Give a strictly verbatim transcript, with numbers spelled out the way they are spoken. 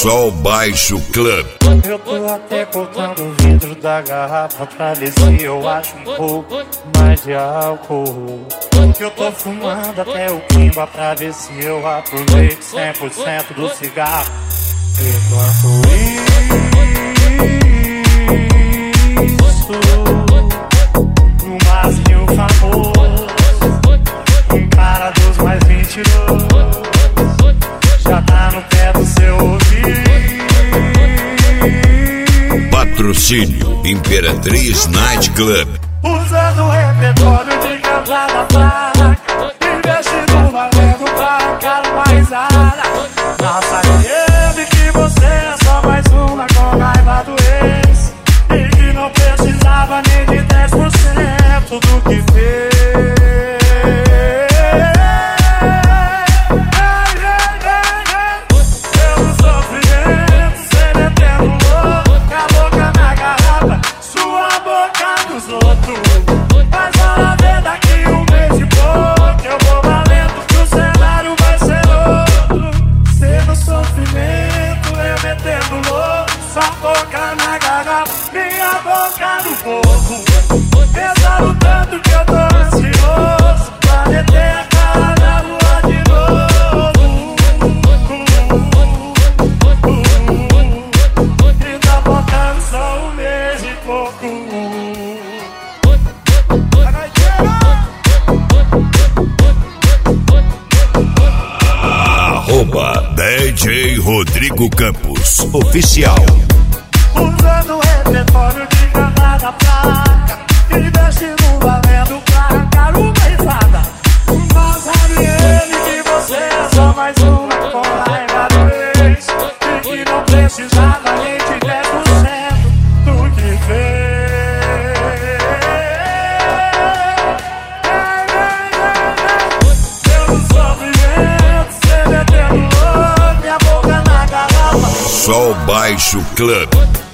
Sol Baixo Club. Eu tô até cortando o vidro da garrafa pra ver se eu acho um pouco mais de álcool. Que eu tô fumando até o quimba pra ver se eu aproveito cem por cento do cigarro. Enquanto isso, no barzinho famoso, um cara dos mais mentirosos já tá no pé do seu ouvido. Patrocínio Imperatriz Night Club. Usando o repertório de cavada fraca, investindo valendo pra cara mais ara. Nossa, ele que você é só mais uma com raiva do ex, e que não precisava nem de dez por cento do que fez. Pelo sofrimento, cê metendo louco, com a boca na garrafa, sua boca nos outros. Mas bora ver daqui um mês de pouco, eu vou valendo que o cenário vai ser outro. Cê no sofrimento, eu metendo louco, sua boca na garrafa, minha boca no fogo. Pesado tanto que eu tô ansioso pra meter a cara na rua de novo. E tá botando só um mês e pouco. Arroba D J Rodrigo Campos Oficial. Usando o repertório de cavada fraca, investindo valendo pra cara uma risada. Mas sabe ele que você é só mais uma com raiva do ex, e que não precisava nem de dez por cento do que fez. Pelo sofrimento, cê metendo louco, minha boca na garrafa. Sol Baixo Club.